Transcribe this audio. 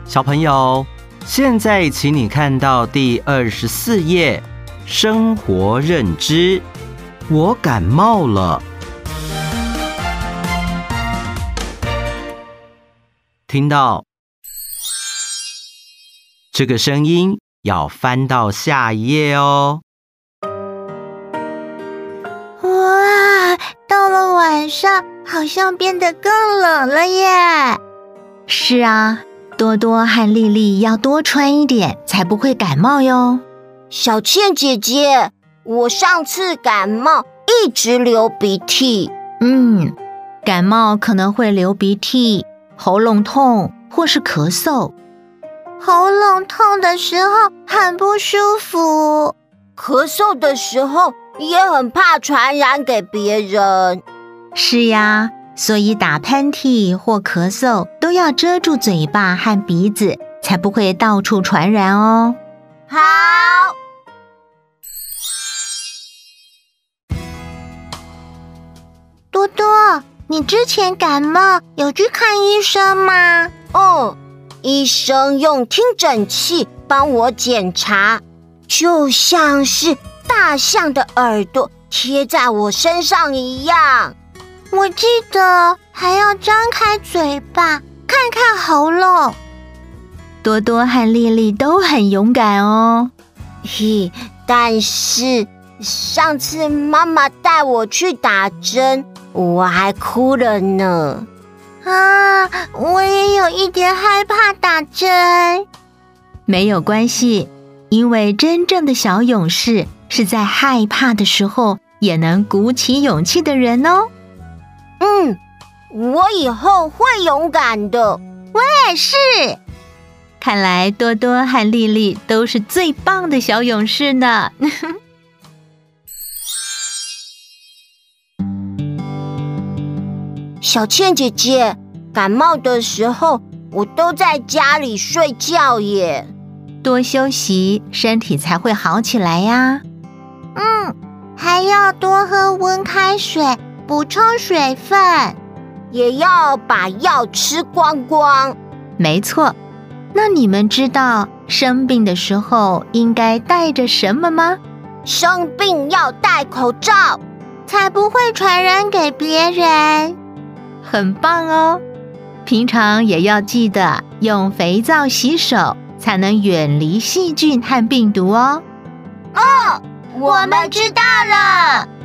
小朋友，现在请你看到第24页，生活认知。我感冒了。听到这个声音，要翻到下一页哦。 哇，到了晚上，好像变得更冷了耶。 是啊，多多和丽丽要多穿一点，才不会感冒哟。 小倩姐姐，我上次感冒一直流鼻涕。 感冒可能会流鼻涕、喉咙痛或是咳嗽。 喉咙痛的时候很不舒服， 咳嗽的时候也很怕传染给别人。 是呀，所以打喷嚏或咳嗽都要遮住嘴巴和鼻子，才不会到处传染哦。 好。 多多，你之前感冒有去看医生吗？ 医生用听诊器帮我检查，就像是大象的耳朵贴在我身上一样。 我记得还要张开嘴巴看看喉咙。 多多和丽丽都很勇敢哦。 但是上次妈妈带我去打针，我还哭了呢。 我也有一点害怕打针。 没有关系，因为真正的小勇士是在害怕的时候也能鼓起勇气的人哦。 我以后会勇敢的。 我也是。 看来多多和丽丽都是最棒的小勇士呢。 小倩姐姐，感冒的时候我都在家里睡觉耶。 多休息，身体才会好起来呀。 还要多喝温开水，补充水分， 也要把药吃光光。 没错。那你们知道生病的时候应该带着什么吗？ 生病要戴口罩， 才不会传染给别人。 很棒哦。平常也要记得用肥皂洗手，才能远离细菌和病毒哦。 我们知道了。